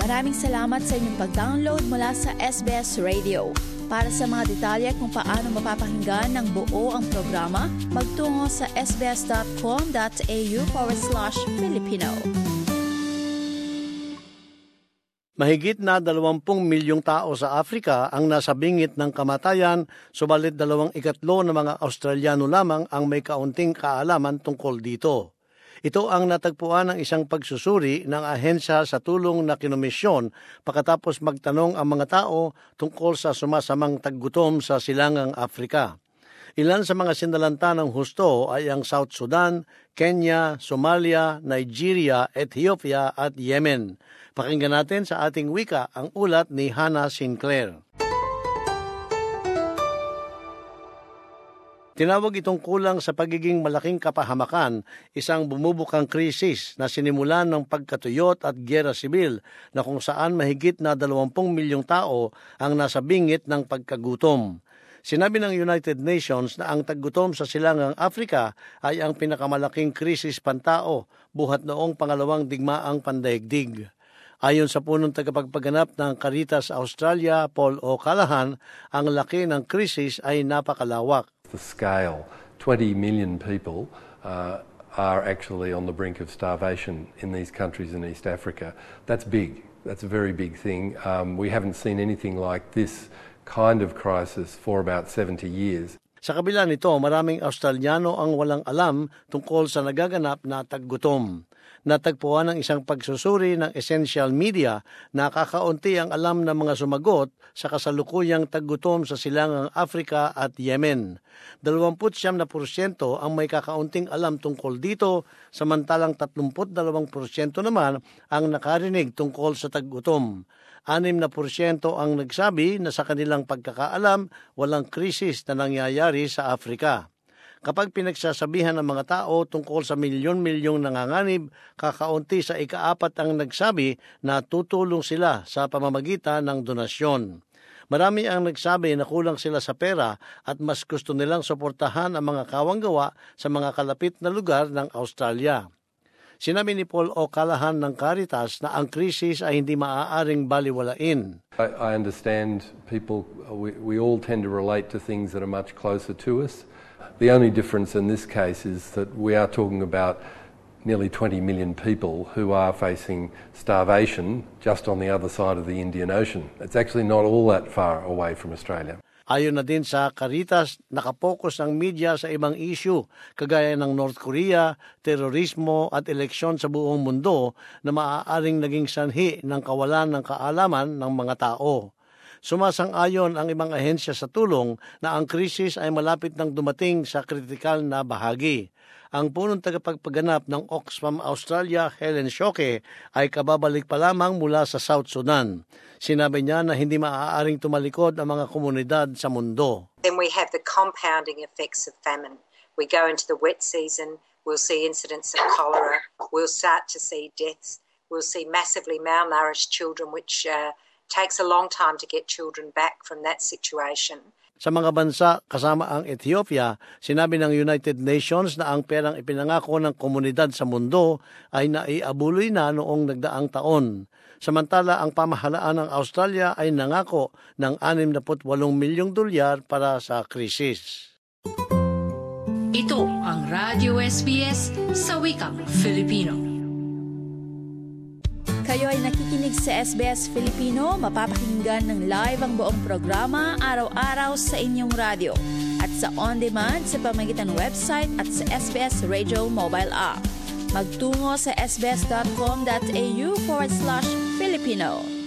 Maraming salamat sa inyong pag-download mula sa SBS Radio. Para sa mga detalye kung paano mapapakinggan ng buo ang programa, magtungo sa sbs.com.au/Filipino. Mahigit na 20 milyong tao sa Afrika ang nasa bingit ng kamatayan, subalit 2/3 ng mga Australiano lamang ang may kaunting kaalaman tungkol dito. Ito ang natagpuan ng isang pagsusuri ng ahensya sa tulong na kinomisyon pagkatapos magtanong ang mga tao tungkol sa sumasamang taggutom sa silangang Afrika. Ilan sa mga sinalanta ng husto ay ang South Sudan, Kenya, Somalia, Nigeria, Ethiopia at Yemen. Pakinggan natin sa ating wika ang ulat ni Hannah Sinclair. Tinawag itong kulang sa pagiging malaking kapahamakan, isang bumubukang krisis na sinimulan ng pagkatuyot at giyera sibil na kung saan mahigit na 20 milyong tao ang nasa bingit ng pagkagutom. Sinabi ng United Nations na ang taggutom sa silangang Afrika ay ang pinakamalaking krisis pantao buhat noong pangalawang digmaang pandaigdig. Ayon sa punong tagapagpaganap ng Caritas Australia, Paul O'Callaghan, ang laki ng krisis ay napakalawak. The scale, 20 million people are actually on the brink of starvation in these countries in East Africa. That's big. That's a very big thing. We haven't seen anything like this kind of crisis for about 70 years. Sa kabila nito, maraming Australiano ang walang alam tungkol sa nagaganap na taggutom. Natagpuan ng isang pagsusuri ng Essential Media na kakaunti ang alam ng mga sumagot sa kasalukuyang taggutom sa silangang Afrika at Yemen. 29% ang may kakaunting alam tungkol dito, samantalang 32% naman ang nakarinig tungkol sa taggutom. 6% ang nagsabi na sa kanilang pagkakaalam walang krisis na nangyayari sa Afrika. Kapag pinagsasabihan ng mga tao tungkol sa milyon-milyong nanganganib, kakaunti sa ika-4 ang nagsabi na tutulong sila sa pamamagitan ng donasyon. Marami ang nagsabi na kulang sila sa pera at mas gusto nilang suportahan ang mga kawanggawa sa mga kalapit na lugar ng Australia. Sinabi ni Paul O'Callaghan ng Caritas na ang krisis ay hindi maaaring baliwalain. I understand people, we all tend to relate to things that are much closer to us. The only difference in this case is that we are talking about nearly 20 million people who are facing starvation just on the other side of the Indian Ocean. It's actually not all that far away from Australia. Ayon na din sa Caritas, nakapokus ang media sa ibang issue kagaya ng North Korea, terorismo at eleksyon sa buong mundo na maaaring naging sanhi ng kawalan ng kaalaman ng mga tao. Sumasang-ayon ang ibang ahensya sa tulong na ang krisis ay malapit nang dumating sa kritikal na bahagi. Ang punong tagapagpaganap ng Oxfam Australia, Helen Shoke, ay kababalik pa lamang mula sa South Sudan. Sinabi niya na hindi maaaring tumalikod ang mga komunidad sa mundo. Then we have the compounding effects of famine. We go into the wet season, we'll see incidents of cholera, we'll start to see deaths, we'll see massively malnourished children, which takes a long time to get children back from that situation. Sa mga bansa kasama ang Ethiopia, sinabi ng United Nations na ang perang ipinangako ng komunidad sa mundo ay naiabuloy na noong nagdaang taon. Samantala, ang pamahalaan ng Australia ay nangako ng $68 milyong para sa krisis. Ito ang Radio SBS sa wikang Filipino. Kayo ay nakikinig sa SBS Filipino, mapapakinggan ng live ang buong programa araw-araw sa inyong radyo at sa on-demand sa pamamagitan ng website at sa SBS Radio mobile app. Magtungo sa sbs.com.au/Filipino.